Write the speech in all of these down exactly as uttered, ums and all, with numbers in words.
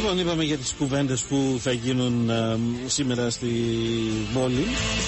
Λοιπόν, είπαμε για τις κουβέντες που θα γίνουν α, σήμερα στη πόλη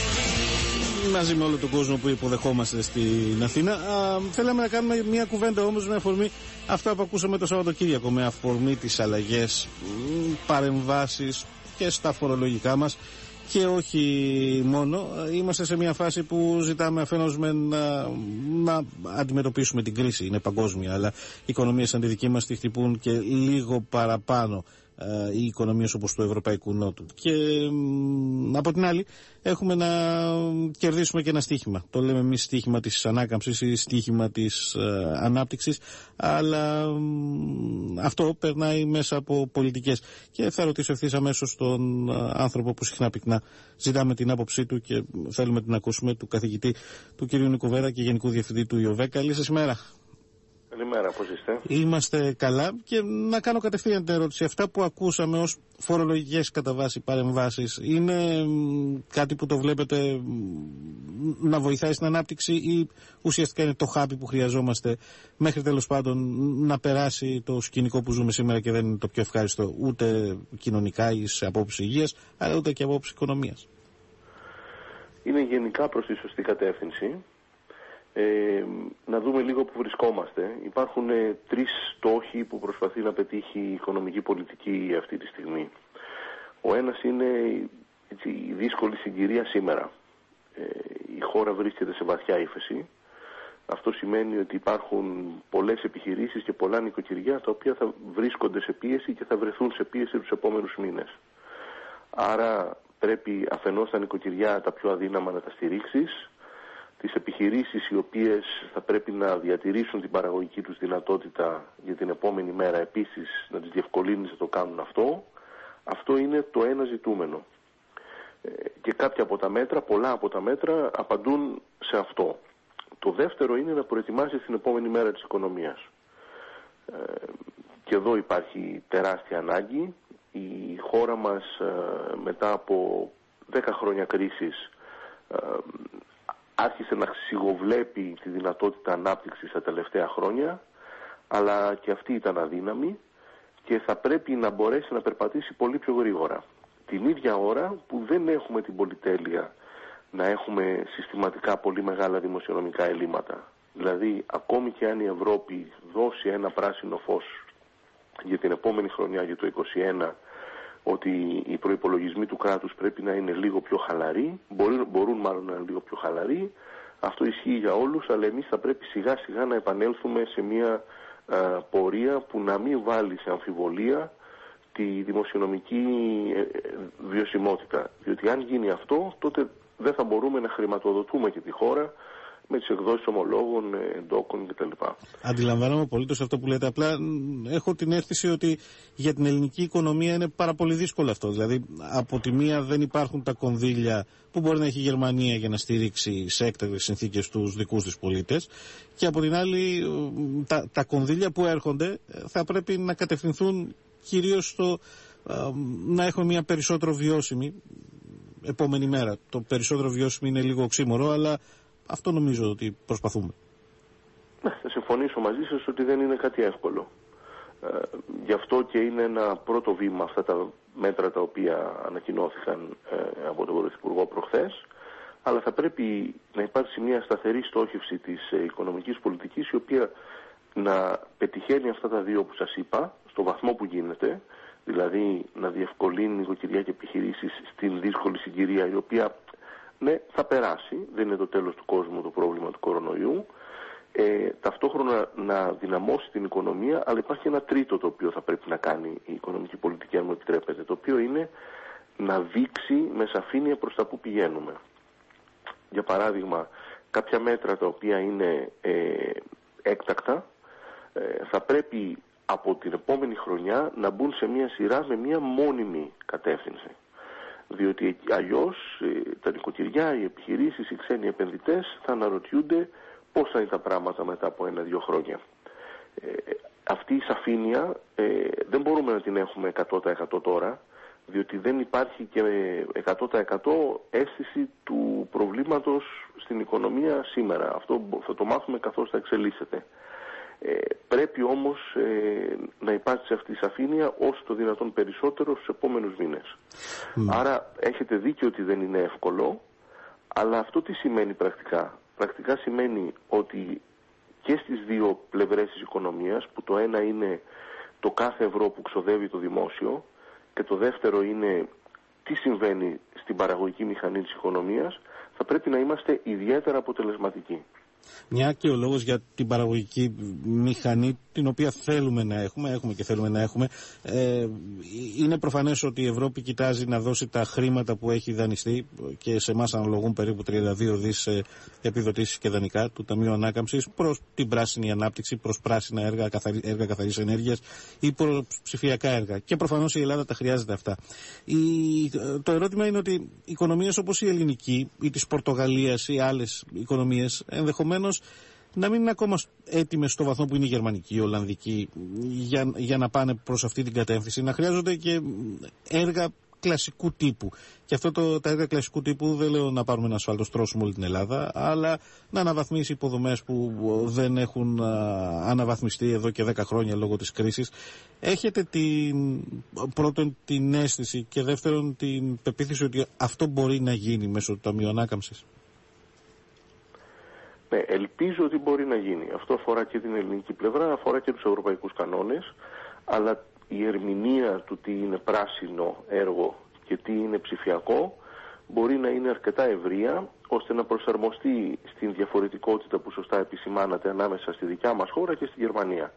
μαζί με όλο τον κόσμο που υποδεχόμαστε στην Αθήνα. Α, θέλαμε να κάνουμε μια κουβέντα όμως με αφορμή αυτά που ακούσαμε το Σαββατοκύριακο, με αφορμή τις αλλαγές, παρεμβάσεις και στα φορολογικά μας και όχι μόνο. Είμαστε σε μια φάση που ζητάμε αφενός με να, να αντιμετωπίσουμε την κρίση, είναι παγκόσμια, αλλά οι οικονομίες σαν τη δική μας τη χτυπούν και λίγο παραπάνω ε, οι οικονομίες όπως του Ευρωπαϊκού Νότου. Και ε, από την άλλη έχουμε να κερδίσουμε και ένα στοίχημα. Το λέμε εμείς στοίχημα της ανάκαμψης ή στοίχημα της ε, ανάπτυξης, αλλά ε, αυτό περνάει μέσα από πολιτικές. Και θα ρωτήσω ευθύς αμέσως τον ε, άνθρωπο που συχνά πυκνά ζητάμε την άποψή του και θέλουμε την ακούσουμε, του καθηγητή του κ. Νικουβέρα και Γενικού Διευθυντή του ΙΟΒΕ. Καλή σας ημέρα. Καλημέρα, πώς είστε? Είμαστε καλά και να κάνω κατευθείαν την ερώτηση. Αυτά που ακούσαμε ως φορολογικές κατά βάση παρεμβάσεις είναι κάτι που το βλέπετε να βοηθάει στην ανάπτυξη ή ουσιαστικά είναι το χάπι που χρειαζόμαστε μέχρι τέλος πάντων να περάσει το σκηνικό που ζούμε σήμερα και δεν είναι το πιο ευχάριστο ούτε κοινωνικά ή σε απόψη υγείας αλλά ούτε και απόψη οικονομίας? Είναι γενικά προς τη σωστή κατεύθυνση. Ε, να δούμε λίγο που βρισκόμαστε. Υπάρχουν ε, τρεις στόχοι που προσπαθεί να πετύχει η οικονομική πολιτική αυτή τη στιγμή. Ο ένας είναι έτσι, η δύσκολη συγκυρία σήμερα. Ε, η χώρα βρίσκεται σε βαθιά ύφεση. Αυτό σημαίνει ότι υπάρχουν πολλές επιχειρήσεις και πολλά νοικοκυριά τα οποία θα βρίσκονται σε πίεση και θα βρεθούν σε πίεση τους επόμενους μήνες. Άρα πρέπει αφενός τα νοικοκυριά τα πιο αδύναμα να τα στηρίξεις, τις επιχειρήσεις οι οποίες θα πρέπει να διατηρήσουν την παραγωγική τους δυνατότητα για την επόμενη μέρα επίσης να τις διευκολύνεις να το κάνουν αυτό. Αυτό είναι το ένα ζητούμενο. Ε, και κάποια από τα μέτρα, πολλά από τα μέτρα απαντούν σε αυτό. Το δεύτερο είναι να προετοιμάσεις την επόμενη μέρα της οικονομίας. Ε, και εδώ υπάρχει τεράστια ανάγκη. Η χώρα μας ε, μετά από δέκα χρόνια κρίσης ε, άρχισε να σιγοβλέπει τη δυνατότητα ανάπτυξης τα τελευταία χρόνια, αλλά και αυτή ήταν αδύναμη και θα πρέπει να μπορέσει να περπατήσει πολύ πιο γρήγορα. Την ίδια ώρα που δεν έχουμε την πολυτέλεια να έχουμε συστηματικά πολύ μεγάλα δημοσιονομικά ελλείμματα. Δηλαδή, ακόμη και αν η Ευρώπη δώσει ένα πράσινο φως για την επόμενη χρονιά, για το είκοσι ένα, ότι οι προϋπολογισμοί του κράτους πρέπει να είναι λίγο πιο χαλαροί, μπορούν, μπορούν μάλλον να είναι λίγο πιο χαλαροί, αυτό ισχύει για όλους, αλλά εμείς θα πρέπει σιγά σιγά να επανέλθουμε σε μια α, πορεία που να μην βάλει σε αμφιβολία τη δημοσιονομική ε, βιωσιμότητα. Διότι αν γίνει αυτό, τότε δεν θα μπορούμε να χρηματοδοτούμε και τη χώρα με τις εκδόσεις ομολόγων, εντόκων κτλ. Αντιλαμβάνομαι απολύτως αυτό που λέτε. Απλά έχω την αίσθηση ότι για την ελληνική οικονομία είναι πάρα πολύ δύσκολο αυτό. Δηλαδή, από τη μία δεν υπάρχουν τα κονδύλια που μπορεί να έχει η Γερμανία για να στηρίξει σε έκτακτες συνθήκες τους δικούς της πολίτες. Και από την άλλη, τα, τα κονδύλια που έρχονται θα πρέπει να κατευθυνθούν κυρίως στο α, να έχουμε μια περισσότερο βιώσιμη επόμενη μέρα. Το περισσότερο βιώσιμη είναι λίγο οξύμορο, αλλά αυτό νομίζω ότι προσπαθούμε. Ναι, θα συμφωνήσω μαζί σας ότι δεν είναι κάτι εύκολο. Ε, γι' αυτό και είναι ένα πρώτο βήμα αυτά τα μέτρα τα οποία ανακοινώθηκαν ε, από τον Πρωθυπουργό προχθές, αλλά θα πρέπει να υπάρξει μια σταθερή στόχευση της ε, οικονομικής πολιτικής η οποία να πετυχαίνει αυτά τα δύο που σας είπα, στο βαθμό που γίνεται, δηλαδή να διευκολύνει νοικοκυριά και επιχειρήσεις στην δύσκολη συγκυρία η οποία ναι, θα περάσει, δεν είναι το τέλος του κόσμου το πρόβλημα του κορονοϊού. Ε, ταυτόχρονα να δυναμώσει την οικονομία, αλλά υπάρχει ένα τρίτο το οποίο θα πρέπει να κάνει η οικονομική πολιτική, αν μου επιτρέπετε, το οποίο είναι να δείξει με σαφήνεια προς τα που πηγαίνουμε. Για παράδειγμα, κάποια μέτρα τα οποία είναι ε, έκτακτα, ε, θα πρέπει από την επόμενη χρονιά να μπουν σε μια σειρά με μια μόνιμη κατεύθυνση. Διότι αλλιώς τα νοικοκυριά, οι επιχειρήσεις, οι ξένοι επενδυτές θα αναρωτιούνται πώς θα είναι τα πράγματα μετά από ένα-δύο χρόνια. Ε, αυτή η σαφήνεια ε, δεν μπορούμε να την έχουμε εκατό τοις εκατό τώρα, διότι δεν υπάρχει και εκατό τοις εκατό αίσθηση του προβλήματος στην οικονομία σήμερα. Αυτό θα το μάθουμε καθώς θα εξελίσσεται. Ε, πρέπει όμως ε, να υπάρξει αυτή η σαφήνεια όσο το δυνατόν περισσότερο στους επόμενους μήνες. Mm. Άρα έχετε δίκιο ότι δεν είναι εύκολο, αλλά αυτό τι σημαίνει πρακτικά? Πρακτικά σημαίνει ότι και στις δύο πλευρές της οικονομίας, που το ένα είναι το κάθε ευρώ που ξοδεύει το δημόσιο και το δεύτερο είναι τι συμβαίνει στην παραγωγική μηχανή της οικονομίας, θα πρέπει να είμαστε ιδιαίτερα αποτελεσματικοί. Μια και ο λόγος για την παραγωγική μηχανή, την οποία θέλουμε να έχουμε, έχουμε και θέλουμε να έχουμε, ε, είναι προφανές ότι η Ευρώπη κοιτάζει να δώσει τα χρήματα που έχει δανειστεί, και σε εμάς αναλογούν περίπου τριάντα δύο δις ε, επιδοτήσεις και δανεικά του Ταμείου Ανάκαμψης, προς την πράσινη ανάπτυξη, προς πράσινα έργα, καθαρι, έργα καθαρής ενέργειας ή προς ψηφιακά έργα. Και προφανώς η Ελλάδα τα χρειάζεται αυτά. Η, το ερώτημα είναι ότι οικονομίες όπως η ελληνική ή της Πορτογαλίας ή άλλες οικονομίες ενδεχομένως να μην είναι ακόμα έτοιμες στο βαθμό που είναι η γερμανική, η ολλανδική, για, για να πάνε προς αυτή την κατεύθυνση, να χρειάζονται και έργα κλασικού τύπου. Και αυτό το, τα έργα κλασικού τύπου δεν λέω να πάρουμε ένα ασφαλτοστρώσιμο όλη την Ελλάδα, αλλά να αναβαθμίσει υποδομές που δεν έχουν α, αναβαθμιστεί εδώ και δέκα χρόνια λόγω της κρίσης. Έχετε την, πρώτον την αίσθηση και δεύτερον την πεποίθηση ότι αυτό μπορεί να γίνει μέσω του Ταμείου Ανάκαμψης? Ναι, ελπίζω ότι μπορεί να γίνει. Αυτό αφορά και την ελληνική πλευρά, αφορά και τους ευρωπαϊκούς κανόνες, αλλά η ερμηνεία του τι είναι πράσινο έργο και τι είναι ψηφιακό μπορεί να είναι αρκετά ευρεία, ώστε να προσαρμοστεί στην διαφορετικότητα που σωστά επισημάνατε ανάμεσα στη δικιά μας χώρα και στη Γερμανία.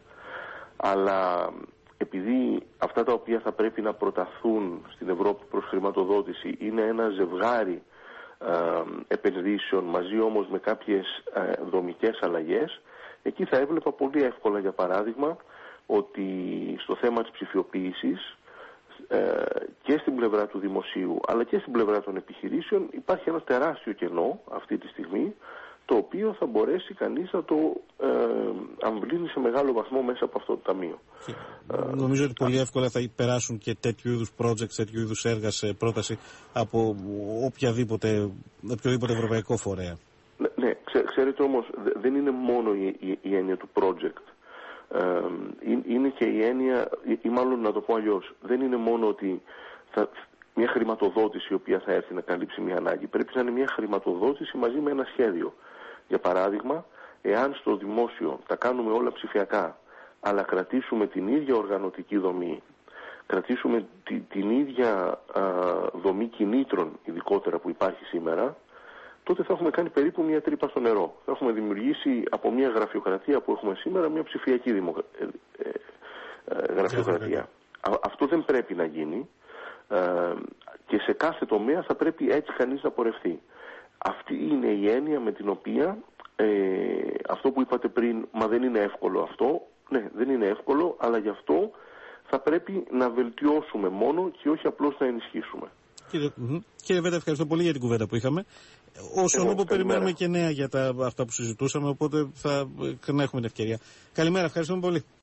Αλλά επειδή αυτά τα οποία θα πρέπει να προταθούν στην Ευρώπη προς χρηματοδότηση είναι ένα ζευγάρι Ε, επενδύσεων, μαζί όμως με κάποιες ε, δομικές αλλαγές, εκεί θα έβλεπα πολύ εύκολα, για παράδειγμα, ότι στο θέμα της ψηφιοποίησης ε, και στην πλευρά του δημοσίου αλλά και στην πλευρά των επιχειρήσεων υπάρχει ένα τεράστιο κενό αυτή τη στιγμή, το οποίο θα μπορέσει κανείς να το ε, αμβλύνει σε μεγάλο βαθμό μέσα από αυτό το ταμείο. Ε, νομίζω ότι πολύ εύκολα θα περάσουν και τέτοιου είδους projects, τέτοιου είδους έργα σε πρόταση από οποιαδήποτε, οποιοδήποτε ευρωπαϊκό φορέα. Ναι, ναι, ξέ, ξέρετε όμως, δεν είναι μόνο η, η, η έννοια του project. Ε, είναι και η έννοια, ή, ή μάλλον να το πω αλλιώς, δεν είναι μόνο ότι θα, μια χρηματοδότηση η οποία θα έρθει να καλύψει μια ανάγκη. Πρέπει να είναι μια χρηματοδότηση μαζί με ένα σχέδιο. Για παράδειγμα, εάν στο δημόσιο τα κάνουμε όλα ψηφιακά, αλλά κρατήσουμε την ίδια οργανωτική δομή, κρατήσουμε τη, την ίδια α, δομή κινήτρων ειδικότερα που υπάρχει σήμερα, τότε θα έχουμε κάνει περίπου μια τρύπα στο νερό. Θα έχουμε δημιουργήσει από μια γραφειοκρατία που έχουμε σήμερα μια ψηφιακή δημο... ε, ε, ε, γραφειοκρατία. Α, αυτό δεν πρέπει να γίνει ε, και σε κάθε τομέα θα πρέπει έτσι κανείς να πορευτεί. Αυτή είναι η έννοια με την οποία ε, αυτό που είπατε πριν, μα δεν είναι εύκολο αυτό. Ναι, δεν είναι εύκολο, αλλά γι' αυτό θα πρέπει να βελτιώσουμε μόνο και όχι απλώς να ενισχύσουμε. Κύριε, κύριε Βέντα, ευχαριστώ πολύ για την κουβέντα που είχαμε. Όσον όπου περιμένουμε και νέα για τα, αυτά που συζητούσαμε, οπότε θα να έχουμε την ευκαιρία. Καλημέρα, ευχαριστούμε πολύ.